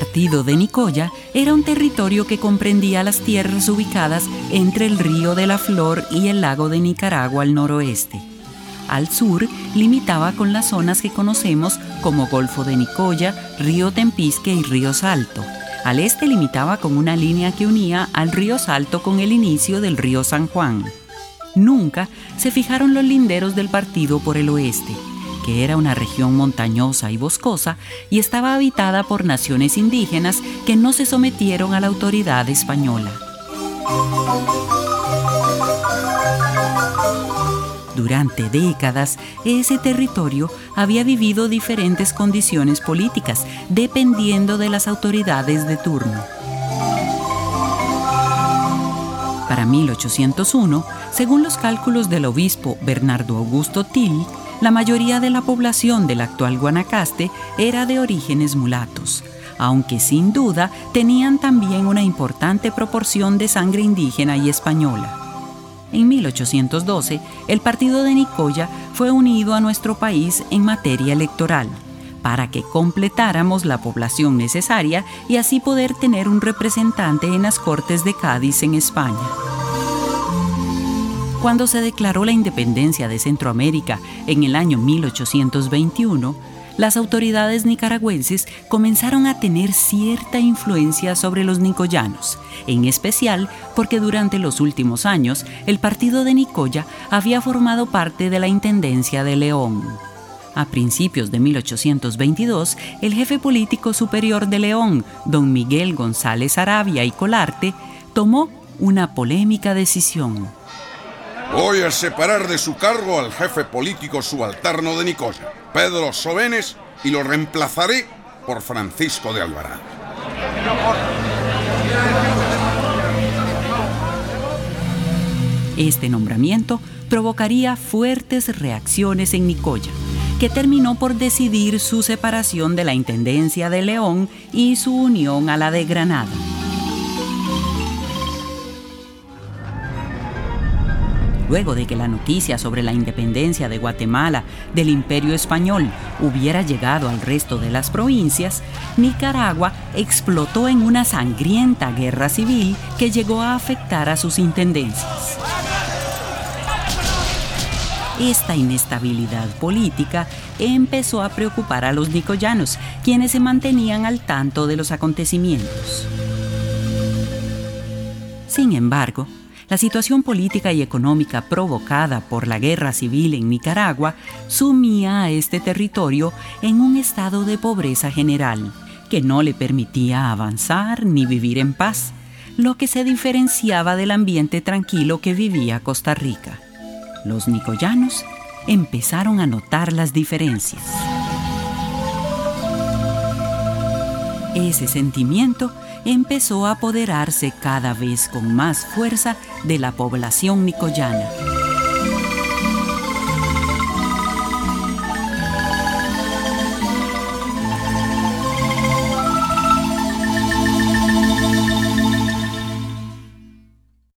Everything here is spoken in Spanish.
partido de Nicoya era un territorio que comprendía las tierras ubicadas entre el río de la Flor y el lago de Nicaragua al noroeste. Al sur limitaba con las zonas que conocemos como Golfo de Nicoya, Río Tempisque y Río Salto. Al este limitaba con una línea que unía al río Salto con el inicio del río San Juan. Nunca se fijaron los linderos del partido por el oeste, que era una región montañosa y boscosa y estaba habitada por naciones indígenas que no se sometieron a la autoridad española. Durante décadas, ese territorio había vivido diferentes condiciones políticas, dependiendo de las autoridades de turno. Para 1801, según los cálculos del obispo Bernardo Augusto Till, la mayoría de la población del actual Guanacaste era de orígenes mulatos, aunque sin duda tenían también una importante proporción de sangre indígena y española. En 1812, el partido de Nicoya fue unido a nuestro país en materia electoral, para que completáramos la población necesaria y así poder tener un representante en las Cortes de Cádiz en España. Cuando se declaró la independencia de Centroamérica en el año 1821, las autoridades nicaragüenses comenzaron a tener cierta influencia sobre los nicoyanos, en especial porque durante los últimos años el partido de Nicoya había formado parte de la Intendencia de León. A principios de 1822, el jefe político superior de León, don Miguel González Arabia y Colarte, tomó una polémica decisión. Voy a separar de su cargo al jefe político subalterno de Nicoya, Pedro Sobenes, y lo reemplazaré por Francisco de Alvarado. Este nombramiento provocaría fuertes reacciones en Nicoya, que terminó por decidir su separación de la Intendencia de León y su unión a la de Granada. Luego de que la noticia sobre la independencia de Guatemala del Imperio Español hubiera llegado al resto de las provincias, Nicaragua explotó en una sangrienta guerra civil que llegó a afectar a sus intendencias. Esta inestabilidad política empezó a preocupar a los nicoyanos, quienes se mantenían al tanto de los acontecimientos. Sin embargo, la situación política y económica provocada por la guerra civil en Nicaragua sumía a este territorio en un estado de pobreza general que no le permitía avanzar ni vivir en paz, lo que se diferenciaba del ambiente tranquilo que vivía Costa Rica. Los nicoyanos empezaron a notar las diferencias. Ese sentimiento empezó a apoderarse cada vez con más fuerza de la población nicoyana.